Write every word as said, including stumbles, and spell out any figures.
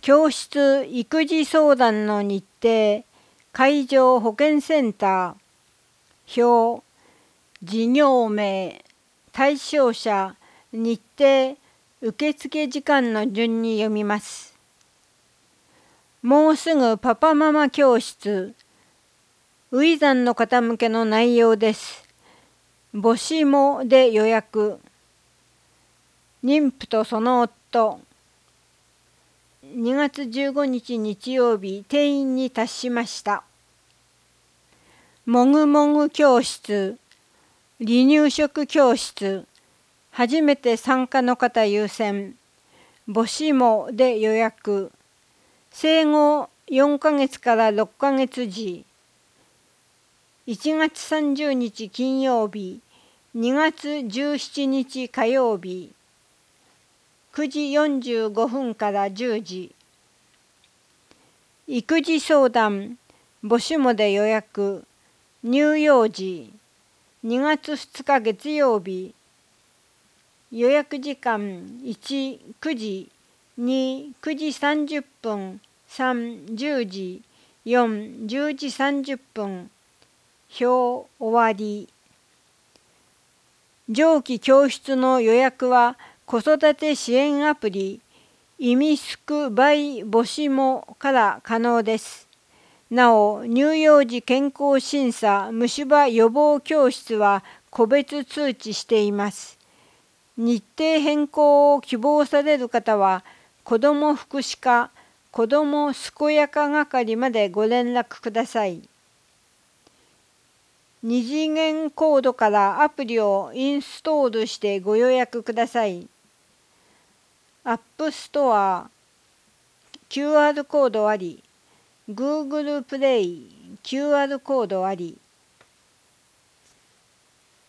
教室育児相談の日程、会場保健センター、表、事業名、対象者、日程、受付時間の順に読みます。もうすぐパパママ教室、初産の方向けの内容です。母子もで予約。妊婦とその夫。にがつじゅうごにち日曜日、定員に達しました。もぐもぐ教室、離乳食教室、初めて参加の方優先。母子もで予約。生後よんかげつからろっかげつ時。いちがつさんじゅうにち金曜日、にがつじゅうしちにち火曜日。くじよんじゅうごふんからじゅうじ。育児相談、母子もで予約。乳幼児、にがつふつか月曜日。予約時間いち、くじ、に、くじさんじゅっぷん、さん、じゅうじ、よん、じゅうじさんじゅっぷん。表終わり。上記教室の予約は子育て支援アプリイミスク by 母子もから可能です。なお、乳幼児健康審査虫歯予防教室は個別通知しています。日程変更を希望される方は、子ども福祉課子ども健やか係までご連絡ください。二次元コードからアプリをインストールしてご予約ください。アップストア キューアール コードあり、Google プレイ キューアール コードあり。